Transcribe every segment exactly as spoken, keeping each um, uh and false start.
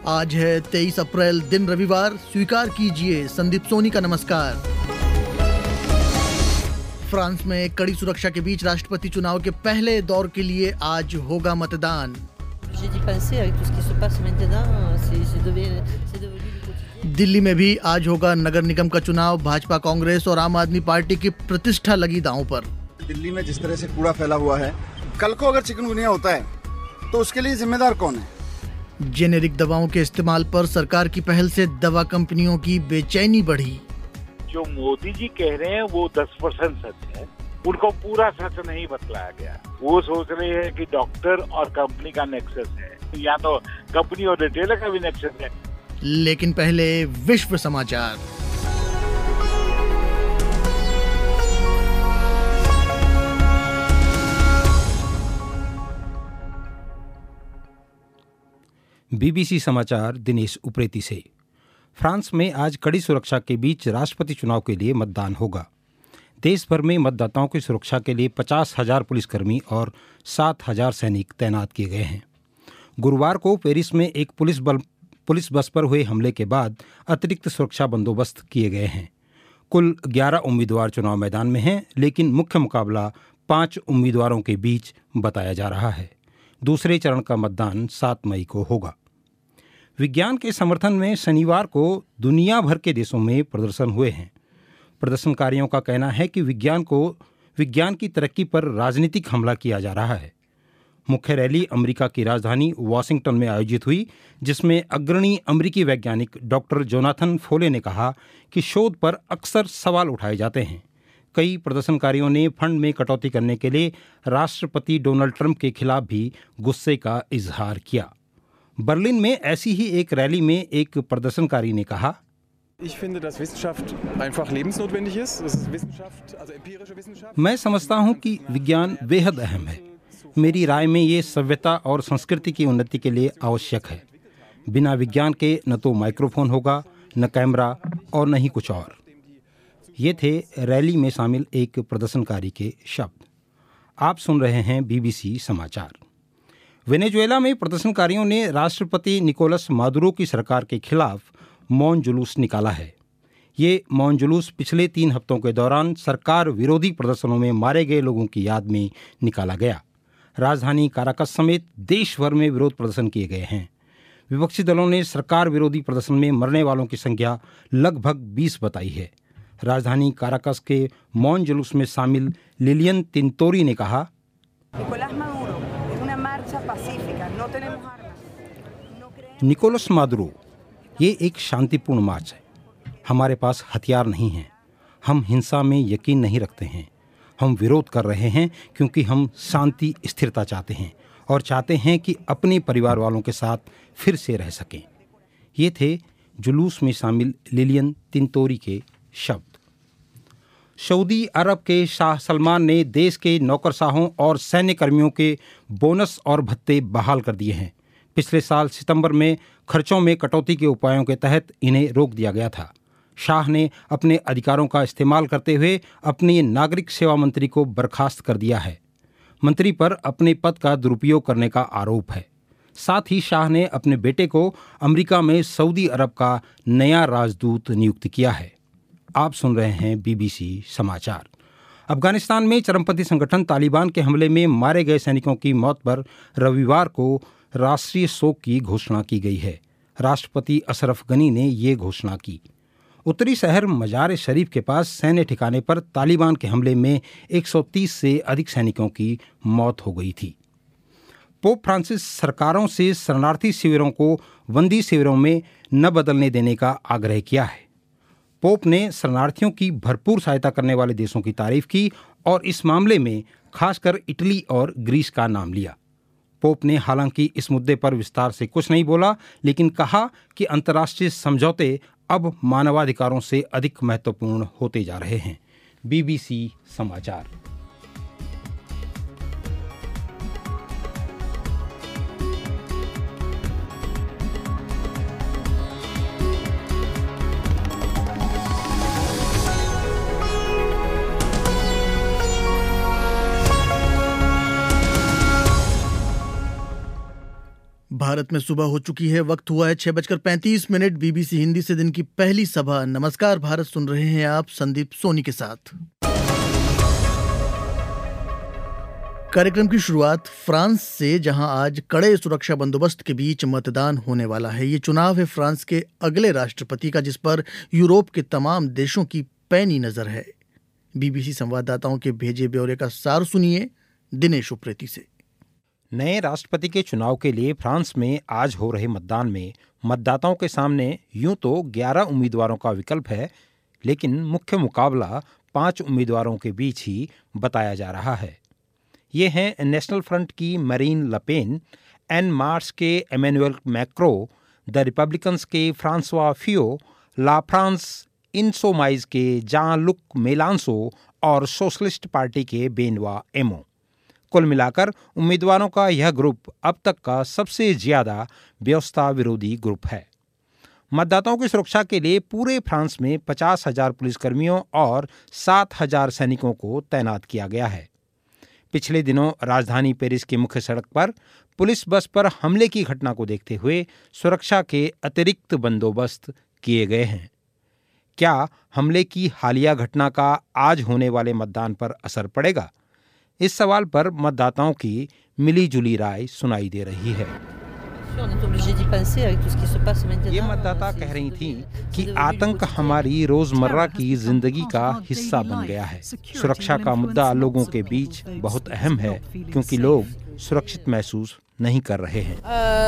आज है तेईस अप्रैल, दिन रविवार। स्वीकार कीजिए संदीप सोनी का नमस्कार। फ्रांस में कड़ी सुरक्षा के बीच राष्ट्रपति चुनाव के पहले दौर के लिए आज होगा मतदान। दिल्ली में भी आज होगा नगर निगम का चुनाव। भाजपा, कांग्रेस और आम आदमी पार्टी की प्रतिष्ठा लगी दांव पर। दिल्ली में जिस तरह से कूड़ा फैला हुआ है, कल को अगर चिकनगुनिया होता है तो उसके लिए जिम्मेदार कौन है? जेनेरिक दवाओं के इस्तेमाल पर सरकार की पहल से दवा कंपनियों की बेचैनी बढ़ी। जो मोदी जी कह रहे हैं वो दस परसेंट सच है, उनको पूरा सच नहीं बतलाया गया। वो सोच रहे हैं कि डॉक्टर और कंपनी का नेक्सस है, या तो कंपनी और रिटेलर का भी नेक्सस है। लेकिन पहले विश्व समाचार। बीबीसी समाचार दिनेश उप्रेती से। फ्रांस में आज कड़ी सुरक्षा के बीच राष्ट्रपति चुनाव के लिए मतदान होगा। देश भर में मतदाताओं की सुरक्षा के लिए पचास हजार पुलिसकर्मी और सात हजार सैनिक तैनात किए गए हैं। गुरुवार को पेरिस में एक पुलिस बल पुलिस बस पर हुए हमले के बाद अतिरिक्त सुरक्षा बंदोबस्त किए गए हैं। कुल ग्यारह उम्मीदवार चुनाव मैदान में हैं, लेकिन मुख्य मुकाबला पांच उम्मीदवारों के बीच बताया जा रहा है। दूसरे चरण का मतदान सात मई को होगा। विज्ञान के समर्थन में शनिवार को दुनिया भर के देशों में प्रदर्शन हुए हैं। प्रदर्शनकारियों का कहना है कि विज्ञान को विज्ञान की तरक्की पर राजनीतिक हमला किया जा रहा है। मुख्य रैली अमेरिका की राजधानी वाशिंगटन में आयोजित हुई, जिसमें अग्रणी अमेरिकी वैज्ञानिक डॉक्टर जोनाथन फोले ने कहा कि शोध पर अक्सर सवाल उठाए जाते हैं। कई प्रदर्शनकारियों ने फंड में कटौती करने के लिए राष्ट्रपति डोनाल्ड ट्रंप के खिलाफ भी गुस्से का इजहार किया। बर्लिन में ऐसी ही एक रैली में एक प्रदर्शनकारी ने कहा, मैं समझता हूं कि विज्ञान बेहद अहम है। मेरी राय में ये सभ्यता और संस्कृति की उन्नति के लिए आवश्यक है। बिना विज्ञान के न तो माइक्रोफोन होगा, न कैमरा और न ही कुछ और। ये थे रैली में शामिल एक प्रदर्शनकारी के शब्द। आप सुन रहे हैं बीबीसी समाचार। वेनेजुएला में प्रदर्शनकारियों ने राष्ट्रपति निकोलस मादुरो की सरकार के खिलाफ मौन जुलूस निकाला है। ये मौन जुलूस पिछले तीन हफ्तों के दौरान सरकार विरोधी प्रदर्शनों में मारे गए लोगों की याद में निकाला गया। राजधानी काराकस समेत देश भर में विरोध प्रदर्शन किए गए हैं। विपक्षी दलों ने सरकार विरोधी प्रदर्शन में मरने वालों की संख्या लगभग बीस बताई है। राजधानी काराकस के मौन जुलूस में शामिल लिलियन तिनतोरी ने कहा, निकोलस मादुरो, ये एक शांतिपूर्ण मार्च है। हमारे पास हथियार नहीं हैं। हम हिंसा में यकीन नहीं रखते हैं। हम विरोध कर रहे हैं क्योंकि हम शांति, स्थिरता चाहते हैं और चाहते हैं कि अपने परिवार वालों के साथ फिर से रह सकें। ये थे जुलूस में शामिल लिलियन तिनतोरी के शब्द। सऊदी अरब के शाह सलमान ने देश के नौकरशाहों और सैन्य कर्मियों के बोनस और भत्ते बहाल कर दिए हैं। पिछले साल सितंबर में खर्चों में कटौती के उपायों के तहत इन्हें रोक दिया गया था। शाह ने अपने अधिकारों का इस्तेमाल करते हुए अपने नागरिक सेवा मंत्री को बर्खास्त कर दिया है। मंत्री पर अपने पद का दुरुपयोग करने का आरोप है। साथ ही शाह ने अपने बेटे को अमेरिका में सऊदी अरब का नया राजदूत नियुक्त किया है। आप सुन रहे हैं बीबीसी समाचार। अफगानिस्तान में चरमपंथी संगठन तालिबान के हमले में मारे गए सैनिकों की मौत पर रविवार को राष्ट्रीय शोक की घोषणा की गई है। राष्ट्रपति अशरफ गनी ने ये घोषणा की। उत्तरी शहर मजार शरीफ के पास सैन्य ठिकाने पर तालिबान के हमले में एक सौ तीस से अधिक सैनिकों की मौत हो गई थी। पोप फ्रांसिस सरकारों से शरणार्थी शिविरों को बंदी शिविरों में न बदलने देने का आग्रह किया है। पोप ने शरणार्थियों की भरपूर सहायता करने वाले देशों की तारीफ की और इस मामले में खासकर इटली और ग्रीस का नाम लिया। पोप ने हालांकि इस मुद्दे पर विस्तार से कुछ नहीं बोला, लेकिन कहा कि अंतर्राष्ट्रीय समझौते अब मानवाधिकारों से अधिक महत्वपूर्ण होते जा रहे हैं। बीबीसी समाचार। भारत में सुबह हो चुकी है, वक्त हुआ है छह बजकर पैंतीस मिनट। बीबीसी हिंदी से दिन की पहली सभा नमस्कार भारत सुन रहे हैं आप संदीप सोनी के साथ। कार्यक्रम की शुरुआत फ्रांस से, जहां आज कड़े सुरक्षा बंदोबस्त के बीच मतदान होने वाला है। ये चुनाव है फ्रांस के अगले राष्ट्रपति का, जिस पर यूरोप के तमाम देशों की पैनी नजर है। बीबीसी संवाददाताओं के भेजे ब्यौरे का सार सुनिए दिनेश उप्रेती से। नए राष्ट्रपति के चुनाव के लिए फ्रांस में आज हो रहे मतदान में मतदाताओं के सामने यूं तो ग्यारह उम्मीदवारों का विकल्प है, लेकिन मुख्य मुकाबला पांच उम्मीदवारों के बीच ही बताया जा रहा है। ये हैं नेशनल फ्रंट की मरीन लपेन, एन मार्च के एमेनुएल मैक्रो, द रिपब्लिकन्स के फ्रांसवा फियो, ला फ्रांस इनसोमाइज के जान लुक मेलांसो और सोशलिस्ट पार्टी के बेनवा एमो। कुल मिलाकर उम्मीदवारों का यह ग्रुप अब तक का सबसे ज्यादा व्यवस्था विरोधी ग्रुप है। मतदाताओं की सुरक्षा के लिए पूरे फ्रांस में पचास हजार पुलिसकर्मियों और सात हजार सैनिकों को तैनात किया गया है। पिछले दिनों राजधानी पेरिस की मुख्य सड़क पर पुलिस बस पर हमले की घटना को देखते हुए सुरक्षा के अतिरिक्त बंदोबस्त किए गए हैं। क्या हमले की हालिया घटना का आज होने वाले मतदान पर असर पड़ेगा? इस सवाल पर मतदाताओं की मिली जुली राय सुनाई दे रही है। ये मतदाता कह रही थी कि आतंक हमारी रोजमर्रा की जिंदगी का हिस्सा बन गया है। सुरक्षा का मुद्दा लोगों के बीच बहुत अहम है, क्योंकि लोग सुरक्षित महसूस नहीं कर रहे हैं।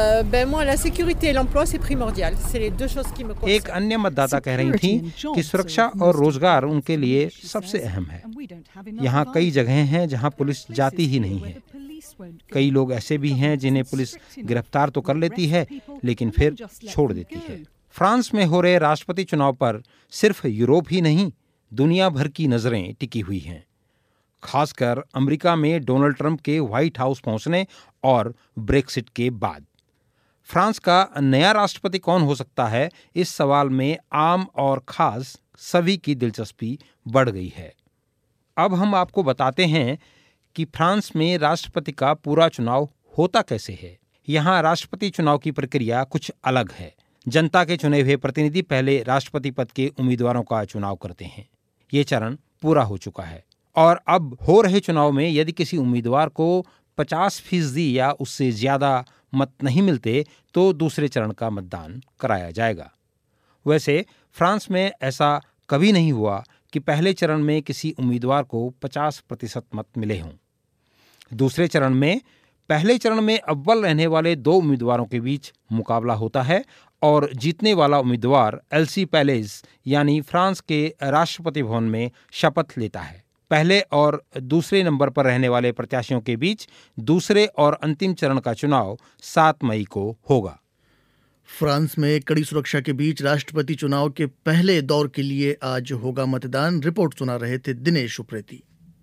एक अन्य मतदाता कह रही थी कि सुरक्षा और रोजगार उनके लिए सबसे अहम है। यहाँ कई जगहें हैं जहाँ पुलिस जाती ही नहीं है। कई लोग ऐसे भी हैं जिन्हें पुलिस गिरफ्तार तो कर लेती है, लेकिन फिर छोड़ देती है। फ्रांस में हो रहे राष्ट्रपति चुनाव पर सिर्फ यूरोप ही नहीं, दुनिया भर की नजरें टिकी हुई हैं। खासकर अमेरिका में डोनाल्ड ट्रंप के व्हाइट हाउस पहुंचने और ब्रेक्सिट के बाद फ्रांस का नया राष्ट्रपति कौन हो सकता है, इस सवाल में आम और खास सभी की दिलचस्पी बढ़ गई है। अब हम आपको बताते हैं कि फ्रांस में राष्ट्रपति का पूरा चुनाव होता कैसे है। यहाँ राष्ट्रपति चुनाव की प्रक्रिया कुछ अलग है। जनता के चुने हुए प्रतिनिधि पहले राष्ट्रपति पद के उम्मीदवारों का चुनाव करते हैं। ये चरण पूरा हो चुका है और अब हो रहे चुनाव में यदि किसी उम्मीदवार को पचास फीसदी या उससे ज्यादा मत नहीं मिलते तो दूसरे चरण का मतदान कराया जाएगा। वैसे फ्रांस में ऐसा कभी नहीं हुआ कि पहले चरण में किसी उम्मीदवार को पचास प्रतिशत मत मिले हों। दूसरे चरण में पहले चरण में अव्वल रहने वाले दो उम्मीदवारों के बीच मुकाबला होता है और जीतने वाला उम्मीदवार एल्सी पैलेस यानी फ्रांस के राष्ट्रपति भवन में शपथ लेता है। पहले और दूसरे नंबर पर रहने वाले प्रत्याशियों के बीच दूसरे और अंतिम चरण का चुनाव सात मई को होगा। फ्रांस में कड़ी सुरक्षा के बीच राष्ट्रपति चुनाव के पहले दौर के लिए आज होगा मतदान। रिपोर्ट सुना रहे थे दिनेश उप्रेती।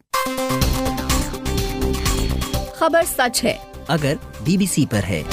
खबर सच है अगर बीबीसी पर है।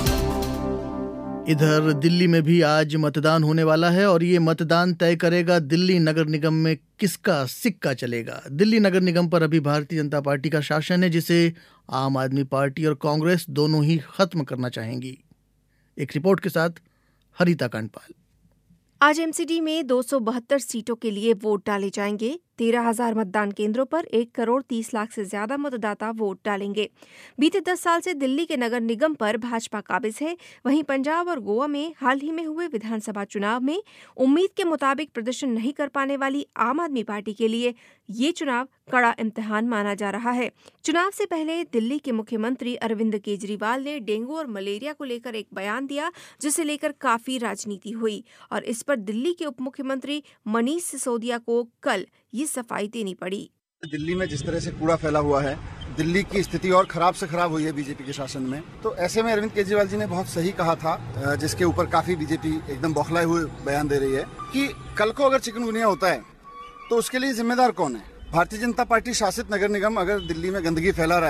इधर दिल्ली में भी आज मतदान होने वाला है और ये मतदान तय करेगा दिल्ली नगर निगम में किसका सिक्का चलेगा। दिल्ली नगर निगम पर अभी भारतीय जनता पार्टी का शासन है, जिसे आम आदमी पार्टी और कांग्रेस दोनों ही खत्म करना चाहेंगी। एक रिपोर्ट के साथ हरिता कांडपाल। आज एमसीडी में दो सौ बहत्तर सीटों के लिए वोट डाले जाएंगे। तेरह हजार मतदान केंद्रों पर एक करोड़ तीस लाख से ज्यादा मतदाता वोट डालेंगे। बीते दस साल से दिल्ली के नगर निगम पर भाजपा काबिज है। वहीं पंजाब और गोवा में हाल ही में हुए विधानसभा चुनाव में उम्मीद के मुताबिक प्रदर्शन नहीं कर पाने वाली आम आदमी पार्टी के लिए ये चुनाव कड़ा इम्तिहान माना जा रहा है। चुनाव से पहले दिल्ली के मुख्यमंत्री अरविंद केजरीवाल ने डेंगू और मलेरिया को लेकर एक बयान दिया, जिसे लेकर काफी राजनीति हुई और इस पर दिल्ली के उप मुख्यमंत्री मनीष सिसोदिया को कल ये सफाई देनी पड़ी। दिल्ली में जिस तरह से कूड़ा फैला हुआ है, दिल्ली की स्थिति और खराब से खराब हुई है बीजेपी के शासन में। तो ऐसे में अरविंद केजरीवाल जी ने बहुत सही कहा था, जिसके ऊपर काफी बीजेपी एकदम बौखलाए हुए बयान दे रही है कि कल को अगर चिकनगुनिया होता है तो उसके लिए जिम्मेदार कौन है। भारतीय जनता पार्टी शासित नगर निगम अगर दिल्ली में गंदगी फैला रहा है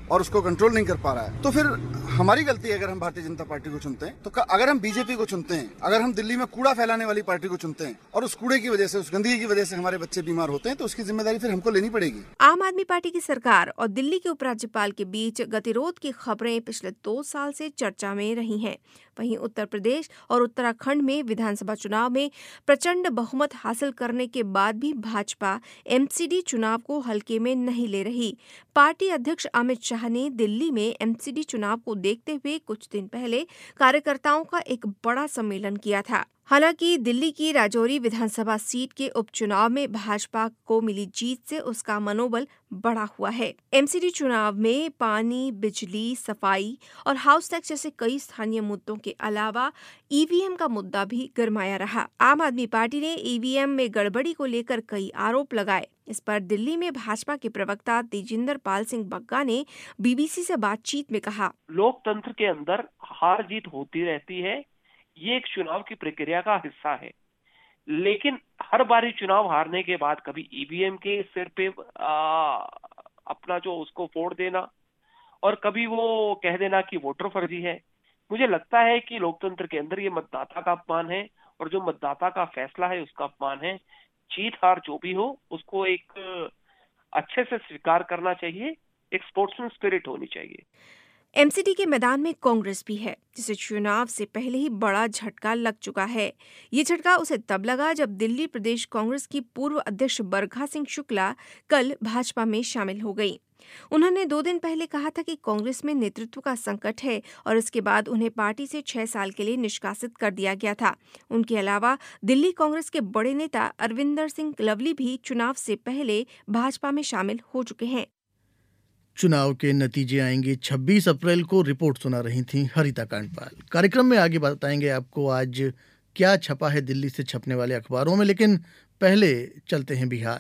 और उसको कंट्रोल नहीं कर पा रहा है, तो फिर हमारी गलती है अगर हम भारतीय जनता पार्टी को चुनते हैं। तो अगर हम बीजेपी को चुनते हैं, अगर हम दिल्ली में कूड़ा फैलाने वाली पार्टी को चुनते हैं और उस कूड़े की वजह से, उस गंदगी की वजह से हमारे बच्चे बीमार होते हैं, तो उसकी जिम्मेदारी फिर हमको लेनी पड़ेगी। आम आदमी पार्टी की सरकार और दिल्ली के उपराज्यपाल के बीच गतिरोध की खबरें पिछले दो साल से चर्चा में रही हैं। वहीं उत्तर प्रदेश और उत्तराखंड में विधानसभा चुनाव में प्रचंड बहुमत हासिल करने के बाद भी भाजपा एमसीडी चुनाव को हल्के में नहीं ले रही। पार्टी अध्यक्ष अमित शाह ने दिल्ली में एमसीडी चुनाव को देखते हुए कुछ दिन पहले कार्यकर्ताओं का एक बड़ा सम्मेलन किया था। हालांकि दिल्ली की राजौरी विधानसभा सीट के उपचुनाव में भाजपा को मिली जीत से उसका मनोबल बढ़ा हुआ है। एमसीडी चुनाव में पानी, बिजली, सफाई और हाउस टैक्स जैसे कई स्थानीय मुद्दों के अलावा ईवीएम का मुद्दा भी गरमाया रहा। आम आदमी पार्टी ने ईवीएम में गड़बड़ी को लेकर कई आरोप लगाए। इस पर दिल्ली में भाजपा के प्रवक्ता तेजिंदर पाल सिंह बग्गा ने बीबीसी से बातचीत में कहा, लोकतंत्र के अंदर हार जीत होती रहती है, ये एक चुनाव की प्रक्रिया का हिस्सा है। लेकिन हर बारी चुनाव हारने के बाद कभी ईवीएम के सिर पे आ, अपना जो उसको फोड़ देना और कभी वो कह देना कि वोटर फर्जी है। मुझे लगता है कि लोकतंत्र के अंदर ये मतदाता का अपमान है और जो मतदाता का फैसला है उसका अपमान है। जीत हार जो भी हो उसको एक अच्छे से स्वीकार करना चाहिए, एक स्पोर्ट्समैन स्पिरिट होनी चाहिए। एमसीडी के मैदान में कांग्रेस भी है, जिसे चुनाव से पहले ही बड़ा झटका लग चुका है। ये झटका उसे तब लगा जब दिल्ली प्रदेश कांग्रेस की पूर्व अध्यक्ष बरखा सिंह शुक्ला कल भाजपा में शामिल हो गई। उन्होंने दो दिन पहले कहा था कि कांग्रेस में नेतृत्व का संकट है और इसके बाद उन्हें पार्टी से छह साल के लिए निष्कासित कर दिया गया था। उनके अलावा दिल्ली कांग्रेस के बड़े नेता अरविंदर सिंह लवली भी चुनाव से पहले भाजपा में शामिल हो चुके हैं। चुनाव के नतीजे आएंगे छब्बीस अप्रैल को, रिपोर्ट सुना रही थी हरिता कांडपाल। कार्यक्रम में आगे बताएंगे आपको आज क्या छपा है दिल्ली से छपने वाले अखबारों में, लेकिन पहले चलते हैं बिहार।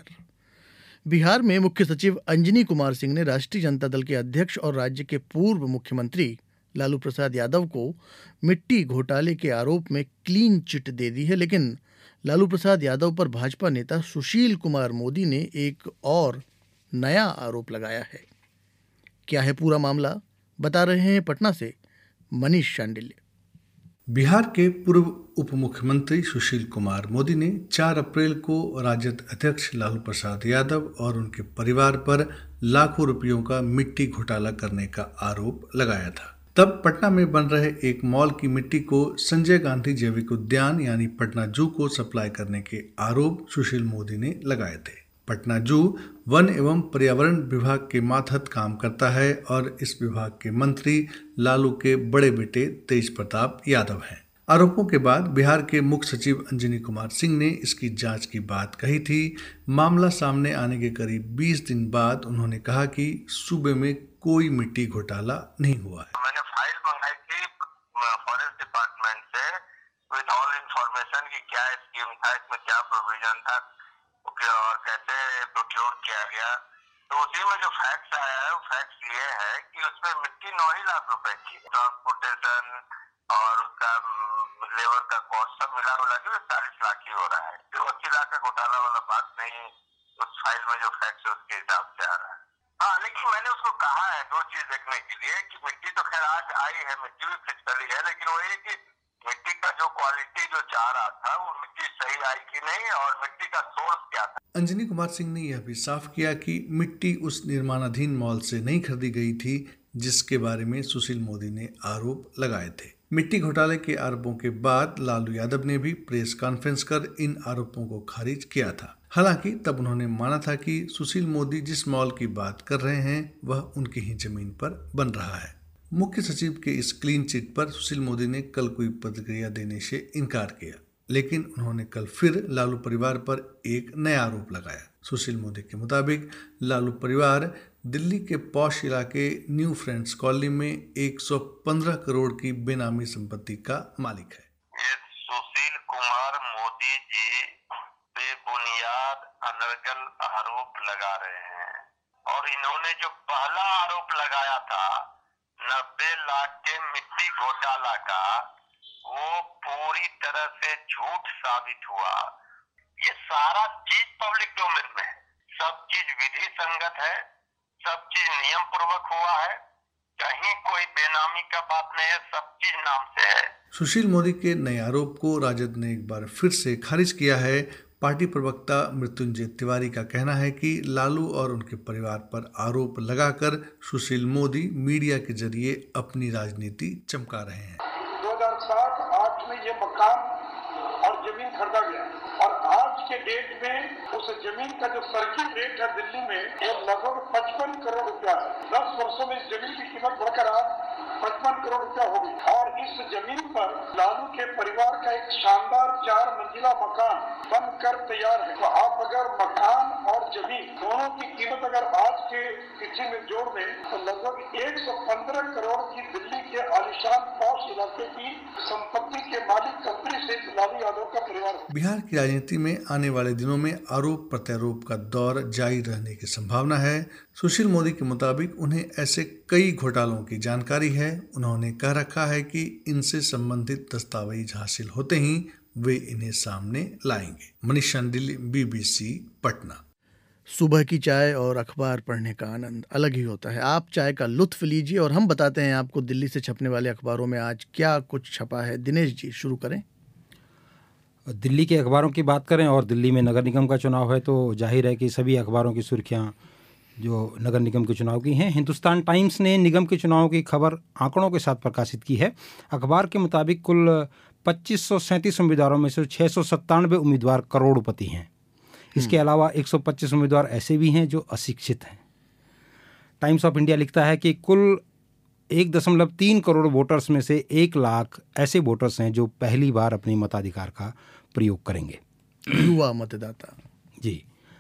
बिहार में मुख्य सचिव अंजनी कुमार सिंह ने राष्ट्रीय जनता दल के अध्यक्ष और राज्य के पूर्व मुख्यमंत्री लालू प्रसाद यादव को मिट्टी घोटाले के आरोप में क्लीन चिट दे दी है। लेकिन लालू प्रसाद यादव पर भाजपा नेता सुशील कुमार मोदी ने एक और नया आरोप लगाया है। क्या है पूरा मामला, बता रहे हैं पटना से मनीष शांडिल्य। बिहार के पूर्व उप मुख्यमंत्री सुशील कुमार मोदी ने चार अप्रैल को राजद अध्यक्ष लालू प्रसाद यादव और उनके परिवार पर लाखों रुपयों का मिट्टी घोटाला करने का आरोप लगाया था। तब पटना में बन रहे एक मॉल की मिट्टी को संजय गांधी जैविक उद्यान यानी पटना जू को सप्लाई करने के आरोप सुशील मोदी ने लगाए थे। पटना जू वन एवं पर्यावरण विभाग के मातहत काम करता है और इस विभाग के मंत्री लालू के बड़े बेटे तेज प्रताप यादव हैं। आरोपों के बाद बिहार के मुख्य सचिव अंजनी कुमार सिंह ने इसकी जांच की बात कही थी। मामला सामने आने के करीब बीस दिन बाद उन्होंने कहा कि सूबे में कोई मिट्टी घोटाला नहीं हुआ है। मैंने फाइल मंगाई थी फॉरेस्ट डिपार्टमेंट से विद ऑल इंफॉर्मेशन कि क्या स्कीम था, इसमें क्या प्रोविजन था और कैसे प्रोक्योर किया गया। तो उसी में जो फैक्ट्स आया है वो फैक्ट्स ये है कि उसमें मिट्टी नौ ही लाख रुपए की ट्रांसपोर्टेशन और उसका लेबर का कॉस्ट सब मिला मिला के चालीस लाख ही हो रहा है। तो अस्सी लाख का घोटाला वाला बात नहीं उस फाइल में जो फैक्ट्स है उसके हिसाब से आ रहा है। हाँ, लेकिन मैंने उसको कहा है दो चीज देखने के लिए कि मिट्टी तो खैर आज आई है, मिट्टी भी फिजिकली है, लेकिन वो ये कि मिट्टी का जो क्वालिटी जो चाह रहा था वो मिट्टी सही आई कि नहीं और मिट्टी का सोर्स क्या था। अंजनी कुमार सिंह ने यह भी साफ किया कि मिट्टी उस निर्माणाधीन मॉल से नहीं खरीदी गई थी जिसके बारे में सुशील मोदी ने आरोप लगाए थे। मिट्टी घोटाले के आरोपों के बाद लालू यादव ने भी प्रेस कॉन्फ्रेंस कर इन आरोपों को खारिज किया था। हालांकि तब उन्होंने माना था कि सुशील मोदी जिस मॉल की बात कर रहे हैं वह उनकी ही जमीन पर बन रहा है। मुख्य सचिव के इस क्लीन चिट पर सुशील मोदी ने कल कोई प्रतिक्रिया देने से इनकार किया, लेकिन उन्होंने कल फिर लालू परिवार पर एक नया आरोप लगाया। सुशील मोदी के मुताबिक लालू परिवार दिल्ली के पॉश इलाके न्यू फ्रेंड्स कॉलोनी में एक सौ पंद्रह करोड़ की बेनामी संपत्ति का मालिक है। ये सुशील कुमार मोदी जी बेबुनियाद अनर्गल आरोप लगा रहे हैं और इन्होंने जो पहला आरोप लगाया था नब्बे लाख के मिट्टी घोटाला का, वो पूरी तरह से झूठ साबित हुआ। ये सारा चीज पब्लिक डोमेन में है, सब चीज विधि संगत है, सब चीज नियम पूर्वक हुआ है, कहीं कोई बेनामी का बात नहीं है, सब चीज नाम से है। सुशील मोदी के नए आरोप को राजद ने एक बार फिर से खारिज किया है। पार्टी प्रवक्ता मृत्युंजय तिवारी का कहना है कि लालू और उनके परिवार पर आरोप लगाकर सुशील मोदी मीडिया के जरिए अपनी राजनीति चमका रहे हैं। दो हज़ार सात आठ में ये मकान और जमीन खरीदा गया और आज के डेट में उस जमीन का जो सर्किल रेट है दिल्ली में वो लगभग पचपन करोड़ रुपया है। दस वर्षों में इस जमीन की कीमत बढ़कर आज पचपन करोड़ रुपया होगी और इस जमीन पर लालू के परिवार का एक शानदार चार मंजिला मकान बनकर तैयार है। तो आप अगर मकान और जमीन दोनों की कीमत अगर आज के किसी में जोड़ दें तो लगभग एक सौ पंद्रह करोड़ की दिल्ली के आलिशान पॉश इलाके की संपत्ति के मालिक कंपनी से लालू यादव का परिवार है। बिहार की राजनीति में आने वाले दिनों में आरोप प्रत्यारोप का दौर जारी रहने की संभावना है। सुशील मोदी के मुताबिक उन्हें ऐसे कई घोटालों की जानकारी है। उन्होंने कह रखा है कि इनसे संबंधित दस्तावेज हासिल होते ही वे इन्हें सामने लाएंगे। मनीष शांडिल्य, बीबीसी पटना। सुबह की चाय और अखबार पढ़ने का आनंद अलग ही होता है। आप चाय का लुत्फ लीजिए और हम बताते हैं आपको दिल्ली से छपने वाले अखबारों में आज क्या कुछ छपा है। दिनेश जी शुरू करें। दिल्ली के अखबारों की बात करें और दिल्ली में नगर निगम का चुनाव है तो जाहिर है कि सभी अखबारों की सुर्खियां जो नगर निगम के चुनाव की हैं। हिंदुस्तान टाइम्स ने निगम के चुनाव की खबर आंकड़ों के साथ प्रकाशित की है। अखबार के मुताबिक कुल पच्चीस सौ सैंतीस उम्मीदवारों में से छः सौ सत्तानवे उम्मीदवार करोड़पति हैं। इसके अलावा एक सौ पच्चीस उम्मीदवार ऐसे भी हैं जो अशिक्षित हैं। टाइम्स ऑफ इंडिया लिखता है कि कुल एक दशमलव तीन करोड़ वोटर्स में से एक लाख ऐसे वोटर्स हैं जो पहली बार अपने मताधिकार का प्रयोग करेंगे। युवा मतदाता। जी।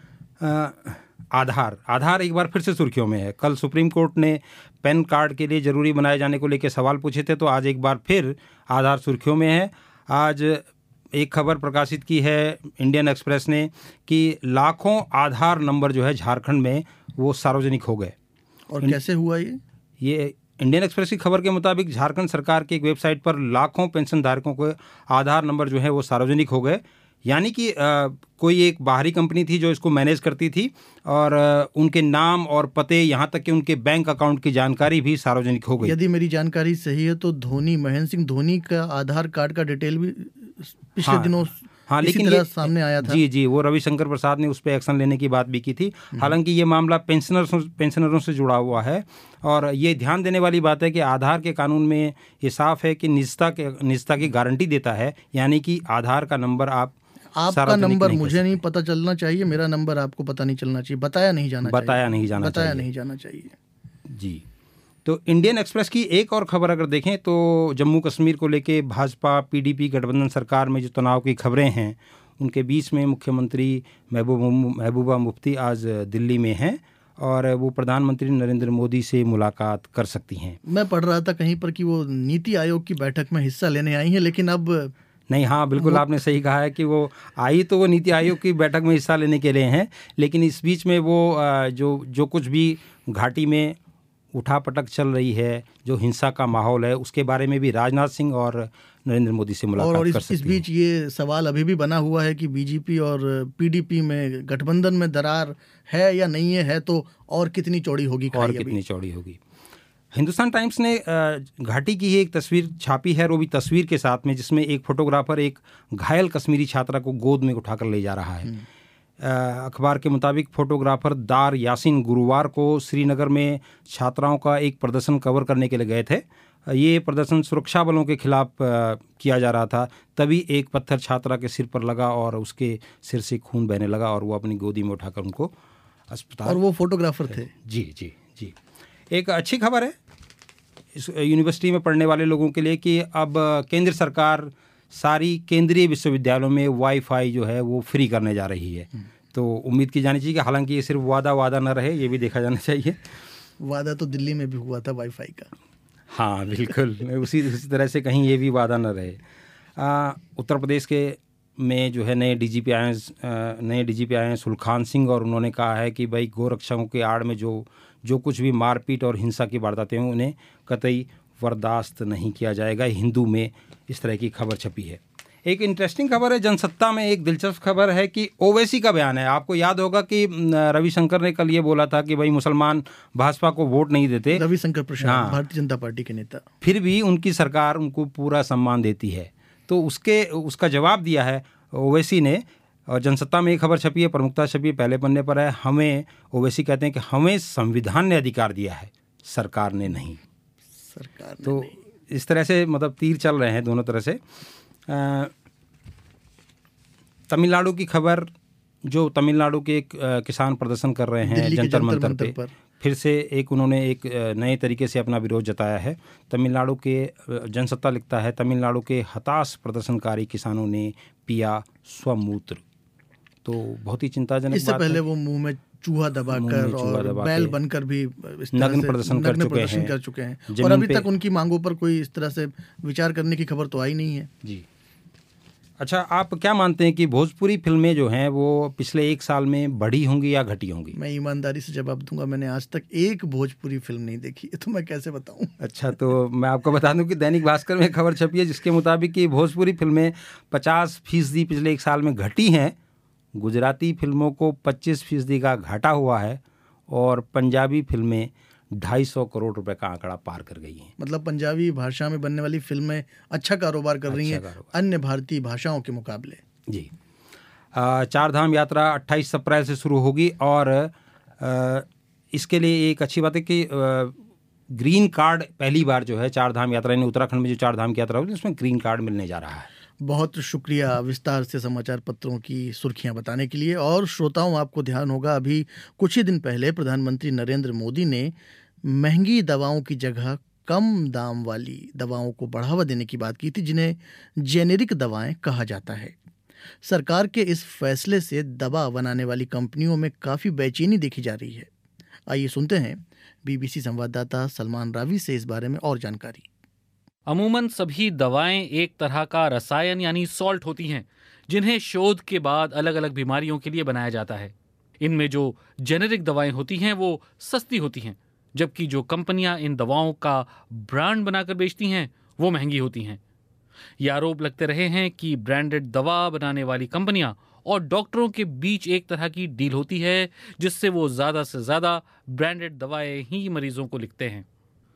आ, आधार आधार एक बार फिर से सुर्खियों में है। कल सुप्रीम कोर्ट ने पैन कार्ड के लिए ज़रूरी बनाए जाने को लेकर सवाल पूछे थे तो आज एक बार फिर आधार सुर्खियों में है। आज एक खबर प्रकाशित की है इंडियन एक्सप्रेस ने कि लाखों आधार नंबर जो है झारखंड में वो सार्वजनिक हो गए। और कैसे हुआ ये ये इंडियन एक्सप्रेस की खबर के मुताबिक झारखंड सरकार की एक वेबसाइट पर लाखों पेंशन धारकों के आधार नंबर जो है वो सार्वजनिक हो गए। यानी कि आ, कोई एक बाहरी कंपनी थी जो इसको मैनेज करती थी और आ, उनके नाम और पते यहाँ तक कि उनके बैंक अकाउंट की जानकारी भी सार्वजनिक हो गई। यदि मेरी जानकारी सही है तो धोनी महेंद्र सिंह धोनी का आधार कार्ड का डिटेल भी पिछले हाँ, दिनों हाँ इसी लेकिन तरह ये सामने आया था। जी जी वो रविशंकर प्रसाद ने उस पर एक्शन लेने की बात भी की थी। हालांकि ये मामला पेंशनर्स पेंशनरों से जुड़ा हुआ है और ये ध्यान देने वाली बात है कि आधार के कानून में ये साफ है कि निजता के निजता की गारंटी देता है। यानी कि आधार का नंबर आप आपका नंबर मुझे नहीं पता चलना चाहिए, मेरा नंबर आपको पता नहीं चलना चाहिए, बताया नहीं जाना चाहिए बताया नहीं जाना बताया चाहिए नहीं जाना चाहिए। जी। तो इंडियन एक्सप्रेस की एक और खबर अगर देखें तो जम्मू कश्मीर को लेके भाजपा पीडीपी गठबंधन सरकार में जो तनाव की खबरें हैं उनके बीच में मुख्यमंत्री महबूबा महबूबा मुफ्ती आज दिल्ली में हैं और वो प्रधानमंत्री नरेंद्र मोदी से मुलाकात कर सकती हैं। मैं पढ़ रहा था कहीं पर कि वो नीति आयोग की बैठक में हिस्सा लेने आई हैं, लेकिन अब नहीं, हाँ बिल्कुल आपने सही कहा है कि वो आई तो वो नीति आयोग की बैठक में हिस्सा लेने के लिए हैं, लेकिन इस बीच में वो जो जो कुछ भी घाटी में उठापटक चल रही है, जो हिंसा का माहौल है, उसके बारे में भी राजनाथ सिंह और नरेंद्र मोदी से मुलाकात और कर इस, सकती इस बीच ये सवाल अभी भी बना हुआ है कि बीजेपी और पीडीपी में गठबंधन में दरार है या नहीं है, है तो और कितनी चौड़ी होगी और कितनी चौड़ी होगी। हिंदुस्तान टाइम्स ने घाटी की ही एक तस्वीर छापी है, वो भी तस्वीर के साथ में, जिसमें एक फोटोग्राफर एक घायल कश्मीरी छात्रा को गोद में उठाकर ले जा रहा है। अखबार के मुताबिक फोटोग्राफर दार यासीन गुरुवार को श्रीनगर में छात्राओं का एक प्रदर्शन कवर करने के लिए गए थे। ये प्रदर्शन सुरक्षा बलों के खिलाफ किया जा रहा था, तभी एक पत्थर छात्रा के सिर पर लगा और उसके सिर से खून बहने लगा और वो अपनी गोदी में उठाकर उनको अस्पताल। और वो फोटोग्राफर थे। जी जी जी। एक अच्छी खबर है इस यूनिवर्सिटी में पढ़ने वाले लोगों के लिए कि अब केंद्र सरकार सारी केंद्रीय विश्वविद्यालयों में वाईफाई जो है वो फ्री करने जा रही है। तो उम्मीद की जानी चाहिए कि हालांकि ये सिर्फ वादा वादा न रहे, ये भी देखा जाना चाहिए। वादा तो दिल्ली में भी हुआ था वाईफाई का। हाँ बिल्कुल, उसी उसी तरह से कहीं ये भी वादा न रहे। आ, उत्तर प्रदेश के में जो है नए डीजीपी आए हैं नए डीजीपी आए हैं सुलखान सिंह, और उन्होंने कहा है कि भाई गोरक्षकों के आड़ में जो जो कुछ भी मारपीट और हिंसा की वारदातें हों उन्हें कतई बर्दाश्त नहीं किया जाएगा। हिंदू में इस तरह की खबर छपी है। एक इंटरेस्टिंग खबर है जनसत्ता में, एक दिलचस्प खबर है कि ओवैसी का बयान है। आपको याद होगा कि रविशंकर ने कल ये बोला था कि भाई मुसलमान भाजपा को वोट नहीं देते। रविशंकर प्रसाद, हाँ, भारतीय जनता पार्टी के नेता, फिर भी उनकी सरकार उनको पूरा सम्मान देती है। तो उसके उसका जवाब दिया है ओवैसी ने, और जनसत्ता में एक खबर छपी है, प्रमुखता छपी है, पहले पन्ने पर है। हमें, ओवैसी कहते हैं कि हमें संविधान ने अधिकार दिया है, सरकार ने नहीं। सरकार ने तो नहीं। इस तरह से मतलब तीर चल रहे हैं दोनों तरह से। तमिलनाडु की खबर, जो तमिलनाडु के एक आ, किसान प्रदर्शन कर रहे हैं जंतर मंतर पे, पर। फिर से एक उन्होंने एक नए तरीके से अपना विरोध जताया है। तमिलनाडु के जनसत्ता लिखता है, तमिलनाडु के हताश प्रदर्शनकारी किसानों ने पिया स्वमूत्र। तो बहुत ही चिंताजनक बात है। इससे पहले वो मुंह में चूहा दबाकर और बैल बनकर भी इस तरह नग्न से प्रदर्शन कर चुके प्रदर्शन हैं कर चुके हैं और अभी तक उनकी मांगों पर कोई इस तरह से विचार करने की खबर तो आई नहीं है। जी। अच्छा, आप क्या मानते हैं कि भोजपुरी फिल्में जो हैं वो पिछले एक साल में बढ़ी होंगी या घटी होंगी? मैं ईमानदारी से जवाब दूंगा, मैंने आज तक एक भोजपुरी फिल्म नहीं देखी है, तो मैं कैसे बताऊं। अच्छा, तो मैं आपको बता दूं कि दैनिक भास्कर में खबर छपी है जिसके मुताबिक कि भोजपुरी फिल्में पचास फीसदी पिछले एक साल में घटी हैं, गुजराती फिल्मों को पच्चीस फीसदी का घाटा हुआ है और पंजाबी फिल्में ढाई सौ करोड़ रुपए का आंकड़ा पार कर गई हैं। मतलब पंजाबी भाषा में बनने वाली फिल्में अच्छा कारोबार कर रही हैं अन्य भारतीय भाषाओं के मुकाबले। जी। चार धाम यात्रा अट्ठाईस अप्रैल से शुरू होगी और आ, इसके लिए एक अच्छी बात है कि आ, ग्रीन कार्ड पहली बार जो है चार धाम यात्रा, यानी उत्तराखंड में जो चार धाम की यात्रा होगी उसमें ग्रीन कार्ड मिलने जा रहा है। बहुत शुक्रिया विस्तार से समाचार पत्रों की सुर्खियां बताने के लिए। और श्रोताओं, आपको ध्यान होगा अभी कुछ ही दिन पहले प्रधानमंत्री नरेंद्र मोदी ने महंगी दवाओं की जगह कम दाम वाली दवाओं को बढ़ावा देने की बात की थी, जिन्हें जेनेरिक दवाएं कहा जाता है। सरकार के इस फैसले से दवा बनाने वाली कंपनियों में काफ़ी बेचैनी देखी जा रही है। आइए सुनते हैं बीबीसी संवाददाता सलमान रावी से इस बारे में और जानकारी। अमूमन सभी दवाएं एक तरह का रसायन यानी सॉल्ट होती हैं, जिन्हें शोध के बाद अलग अलग बीमारियों के लिए बनाया जाता है। इनमें जो जेनेरिक दवाएं होती हैं वो सस्ती होती हैं, जबकि जो कंपनियां इन दवाओं का ब्रांड बनाकर बेचती हैं वो महंगी होती हैं। ये आरोप लगते रहे हैं कि ब्रांडेड दवा बनाने वाली कंपनियां और डॉक्टरों के बीच एक तरह की डील होती है, जिससे वो ज़्यादा से ज़्यादा ब्रांडेड दवाएं ही मरीजों को लिखते हैं।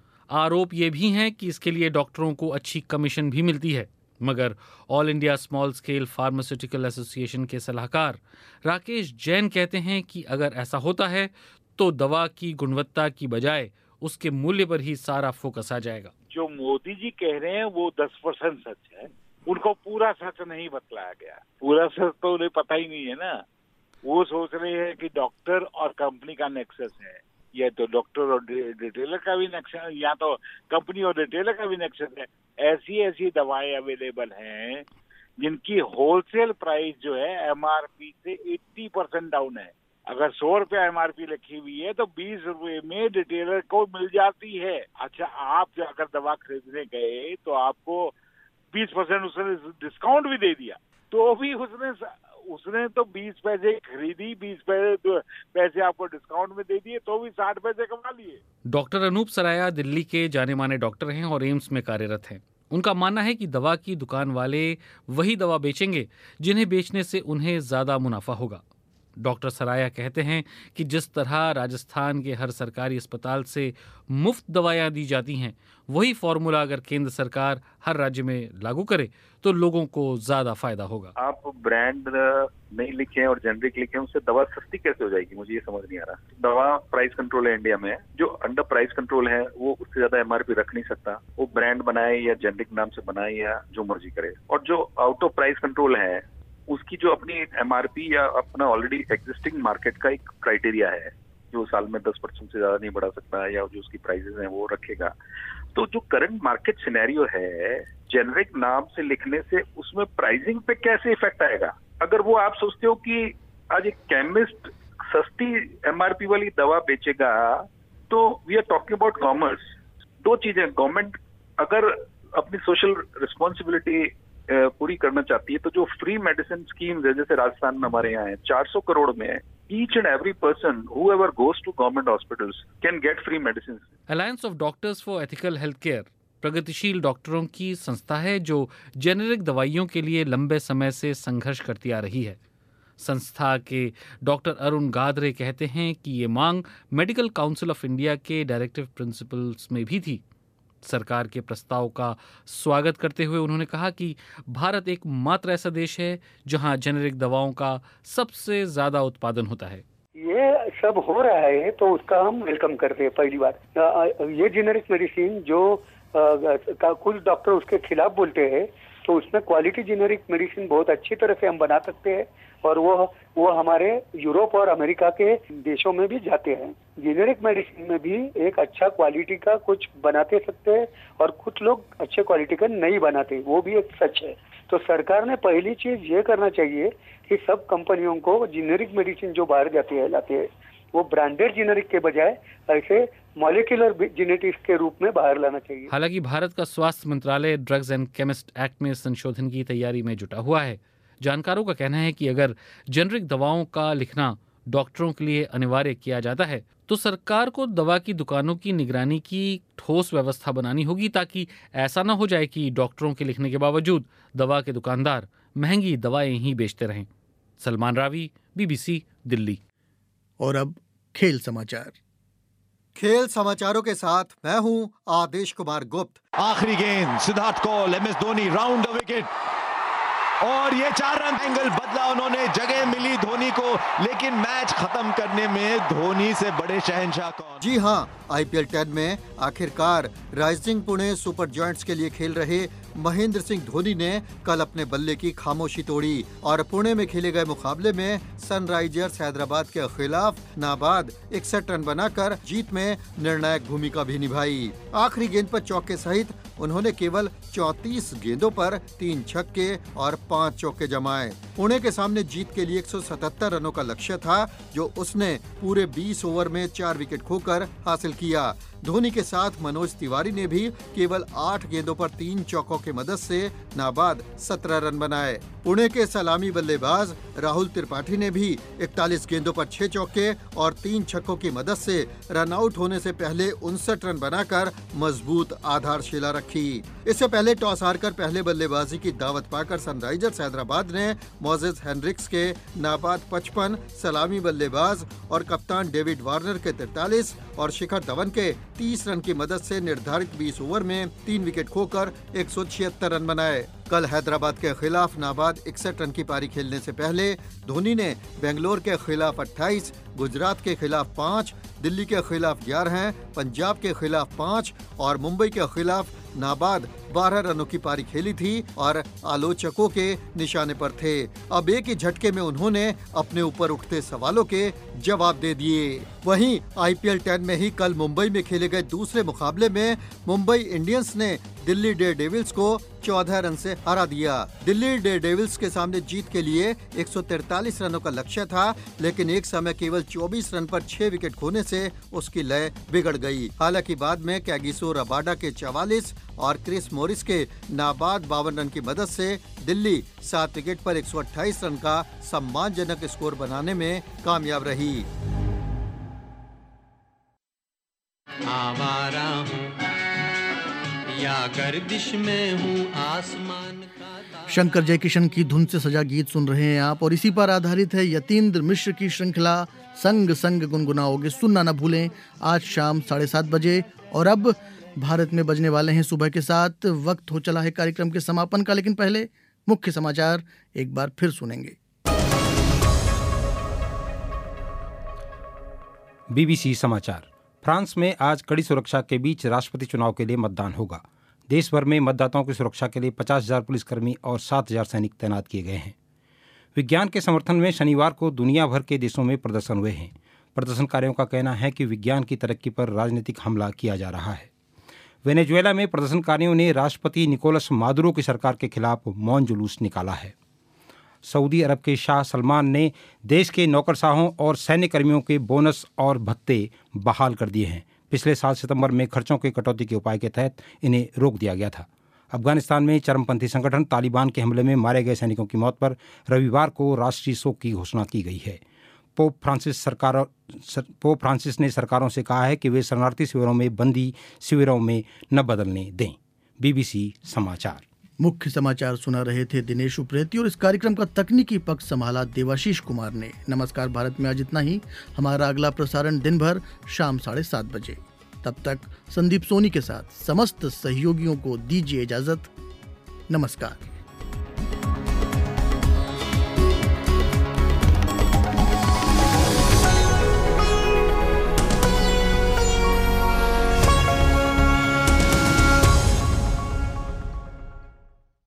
आरोप ये भी हैं कि इसके लिए डॉक्टरों को अच्छी कमीशन भी मिलती है, मगर all India small scale pharmaceutical association के सलाहकार राकेश जैन कहते हैं कि अगर ऐसा होता है तो दवा की गुणवत्ता की बजाय उसके मूल्य पर ही सारा फोकस आ जाएगा। जो मोदी जी कह रहे हैं वो दस परसेंट सच है, उनको पूरा सच नहीं बतलाया गया। पूरा सच तो उन्हें पता ही नहीं है ना। वो सोच रहे हैं कि डॉक्टर और कंपनी का नेक्सस है, या तो डॉक्टर और रिटेलर का भी नेक्सस, या तो कंपनी और रिटेलर का भी नेक्सस है। ऐसी ऐसी दवाएं अवेलेबल हैं जिनकी होलसेल प्राइस जो है एमआरपी से अस्सी परसेंट डाउन है। अगर सौ रुपया एमआरपी लिखी हुई है तो बीस रुपए में रिटेलर को मिल जाती है। अच्छा, आप अगर दवा खरीदने गए तो आपको बीस परसेंट उसने डिस्काउंट भी दे दिया, तो भी उसने उसने तो बीस पैसे खरीदी, बीस पैसे तो पैसे आपको डिस्काउंट में दे दिए, तो भी साठ पैसे कमा लिए। डॉक्टर अनूप सराया दिल्ली के जाने माने डॉक्टर हैं और एम्स में कार्यरत हैं। उनका मानना है कि दवा की दुकान वाले वही दवा बेचेंगे जिन्हें बेचने से उन्हें ज्यादा मुनाफा होगा। डॉक्टर सराया कहते हैं कि जिस तरह राजस्थान के हर सरकारी अस्पताल से मुफ्त दवाएं दी जाती हैं, वही फॉर्मूला अगर केंद्र सरकार हर राज्य में लागू करे तो लोगों को ज्यादा फायदा होगा। आप ब्रांड नहीं लिखे और जेनरिक लिखे, उससे दवा सस्ती कैसे हो जाएगी, मुझे ये समझ नहीं आ रहा। दवा प्राइस कंट्रोल है इंडिया में, जो अंडर प्राइस कंट्रोल है वो उससे ज्यादा एमआरपी रख नहीं सकता। वो ब्रांड बनाए या जेनरिक नाम से बनाए या जो मर्जी करे। और जो आउट ऑफ प्राइस कंट्रोल है उसकी जो अपनी एमआरपी या अपना ऑलरेडी एग्जिस्टिंग मार्केट का एक क्राइटेरिया है, जो साल में दस परसेंट से ज्यादा नहीं बढ़ा सकता या जो उसकी प्राइसेस हैं वो रखेगा। तो जो करंट मार्केट सिनेरियो है, जेनरिक नाम से लिखने से उसमें प्राइसिंग पे कैसे इफेक्ट आएगा? अगर वो आप सोचते हो कि आज एक केमिस्ट सस्ती एमआरपी वाली दवा बेचेगा, तो we are talking about commerce. दो चीजें, गवर्नमेंट अगर अपनी सोशल रिस्पॉन्सिबिलिटी पूरी करना चाहती है तो जो फ्री मेडिसिन स्कीम है, जैसे राजस्थान में हमारे यहाँ है, चार सौ करोड़ में each and every person whoever goes to government hospitals can get free medicines. Alliance of doctors for ethical health care प्रगतिशील डॉक्टरों की संस्था है जो जेनेरिक दवाइयों के लिए लंबे समय से संघर्ष करती आ रही है। संस्था के डॉक्टर अरुण गादरे कहते हैं कि ये मांग मेडिकल काउंसिल ऑफ इंडिया के डायरेक्टिव प्रिंसिपल्स में भी थी। सरकार के प्रस्ताव का स्वागत करते हुए उन्होंने कहा कि भारत एक मात्र ऐसा देश है जहां जेनेरिक दवाओं का सबसे ज्यादा उत्पादन होता है। ये सब हो रहा है तो उसका हम वेलकम करते हैं। पहली बात, ये जेनेरिक मेडिसिन जो का कुछ डॉक्टर उसके खिलाफ बोलते हैं, तो उसमें क्वालिटी जेनेरिक मेडिसिन बहुत अच्छी तरह से हम बना सकते हैं और वो वो हमारे यूरोप और अमेरिका के देशों में भी जाते हैं। जेनेरिक मेडिसिन में भी एक अच्छा क्वालिटी का कुछ बनाते सकते हैं और कुछ लोग अच्छे क्वालिटी का नहीं बनाते, वो भी एक सच है। तो सरकार ने पहली चीज ये करना चाहिए कि सब कंपनियों को जेनेरिक मेडिसिन जो बाहर जाती है लाते हैं वो ब्रांडेड जेनेरिक के बजाय ऐसे मॉलिक्यूलर जेनेटिक्स के रूप में बाहर लाना चाहिए। हालांकि भारत का स्वास्थ्य मंत्रालय ड्रग्स एंड केमिस्ट एक्ट में संशोधन की तैयारी में जुटा हुआ है। जानकारों का कहना है कि अगर जेनेरिक दवाओं का लिखना डॉक्टरों के लिए अनिवार्य किया जाता है तो सरकार को दवा की दुकानों की निगरानी की ठोस व्यवस्था बनानी होगी ताकि ऐसा न हो जाए कि डॉक्टरों के लिखने के बावजूद दवा के दुकानदार महंगी दवाएं ही बेचते रहें। सलमान रावी, बीबीसी, दिल्ली। और अब खेल समाचार। खेल समाचारों के साथ मैं हूं आदेश कुमार गुप्त। आखिरी गेंद, Siddharth Kaul, M S Dhoni round the wicket और ये चार रन एंगल बदला उन्होंने, जगह मिली धोनी को, लेकिन मैच खत्म करने में धोनी से बड़े शहंशाह कौन? जी हां, आईपीएल टेन में आखिरकार राइजिंग पुणे सुपर जॉयंट्स के लिए खेल रहे महेंद्र सिंह धोनी ने कल अपने बल्ले की खामोशी तोड़ी और पुणे में खेले गए मुकाबले में सनराइजर्स हैदराबाद के खिलाफ नाबाद इकसठ रन बनाकर जीत में निर्णायक भूमिका भी निभाई। आखिरी गेंद पर चौके सहित उन्होंने केवल चौंतीस गेंदों पर तीन छक्के और पाँच चौके जमाए। पुणे के सामने जीत के लिए एक सौ सतहत्तर रनों का लक्ष्य था जो उसने पूरे बीस ओवर में चार विकेट खोकर हासिल किया। धोनी के साथ मनोज तिवारी ने भी केवल आठ गेंदों पर तीन चौकों की मदद से नाबाद सत्रह रन बनाए। पुणे के सलामी बल्लेबाज राहुल त्रिपाठी ने भी इकतालीस गेंदों पर छह चौके और तीन छक्कों की मदद से रन आउट होने से पहले उनसठ रन बनाकर मजबूत आधारशिला रखी। इससे पहले टॉस हारकर पहले बल्लेबाजी की दावत पाकर सनराइजर्स हैदराबाद ने मोजेस हेनरिक्स के नाबाद पचपन, सलामी बल्लेबाज और कप्तान डेविड वार्नर के तैंतालीस और शिखर धवन के तीस रन की मदद से निर्धारित बीस ओवर में तीन विकेट खोकर एक सौ छिहत्तर रन बनाए। कल हैदराबाद के खिलाफ नाबाद इकसठ रन की पारी खेलने से पहले धोनी ने बेंगलोर के खिलाफ अट्ठाईस, गुजरात के खिलाफ पाँच, दिल्ली के खिलाफ ग्यारह, पंजाब के खिलाफ पाँच और मुंबई के खिलाफ नाबाद बारह रनों की पारी खेली थी और आलोचकों के निशाने पर थे। अब एक ही झटके में उन्होंने अपने ऊपर उठते सवालों के जवाब दे दिए। वहीं आईपीएल टेन में ही कल मुंबई में खेले गए दूसरे मुकाबले में मुंबई इंडियंस ने दिल्ली डेयरडेविल्स को चौदह रन से हरा दिया। दिल्ली डेयरडेविल्स के सामने जीत के लिए एक सौ तैंतालीस रनों का लक्ष्य था, लेकिन एक समय केवल चौबीस रन पर छह विकेट खोने से उसकी लय बिगड़ गई। हालांकि बाद में कैगिसो रबाडा के चवालीस और क्रिस मॉरिस के नाबाद बावन रन की मदद से दिल्ली सात विकेट पर एक सौ अट्ठाईस रन का सम्मानजनक स्कोर बनाने में कामयाब रही। आवारा हूँ या गर्दिश में हूँ आसमान का। शंकर जयकिशन की धुन से सजा गीत सुन रहे हैं आप और इसी पर आधारित है यतीन्द्र मिश्र की श्रृंखला संग संग गुनगुनाओगे, सुनना न भूलें आज शाम साढ़े सात बजे। और अब भारत में बजने वाले हैं सुबह के साथ। वक्त हो चला है कार्यक्रम के समापन का, लेकिन पहले मुख्य समाचार एक बार फिर सुनेंगे। बीबीसी समाचार। फ्रांस में आज कड़ी सुरक्षा के बीच राष्ट्रपति चुनाव के लिए मतदान होगा। देश भर में मतदाताओं की सुरक्षा के लिए पचास हजार पुलिसकर्मी और सात हजार सैनिक तैनात किए गए हैं। विज्ञान के समर्थन में शनिवार को दुनिया भर के देशों में प्रदर्शन हुए हैं। प्रदर्शनकारियों का कहना है कि विज्ञान की तरक्की पर राजनीतिक हमला किया जा रहा है। वेनेजुएला में प्रदर्शनकारियों ने राष्ट्रपति निकोलस मादुरो की सरकार के खिलाफ मौन जुलूस निकाला है। सऊदी अरब के शाह सलमान ने देश के नौकरशाहों और सैन्य कर्मियों के बोनस और भत्ते बहाल कर दिए हैं। पिछले साल सितंबर में खर्चों की कटौती के उपाय के तहत इन्हें रोक दिया गया था। अफगानिस्तान में चरमपंथी संगठन तालिबान के हमले में मारे गए सैनिकों की मौत पर रविवार को राष्ट्रीय शोक की घोषणा की गई है। पोप फ्रांसिस सरकार पोप फ्रांसिस ने सरकारों से कहा है कि वे शरणार्थी शिविरों में बंदी शिविरों में न बदलने दें। बीबीसी समाचार। मुख्य समाचार सुना रहे थे दिनेश उप्रेती और इस कार्यक्रम का तकनीकी पक्ष संभाला देवाशीष कुमार ने। नमस्कार भारत में आज इतना ही। हमारा अगला प्रसारण दिन भर शाम साढ़े सात बजे। तब तक संदीप सोनी के साथ समस्त सहयोगियों को दीजिए इजाजत। नमस्कार।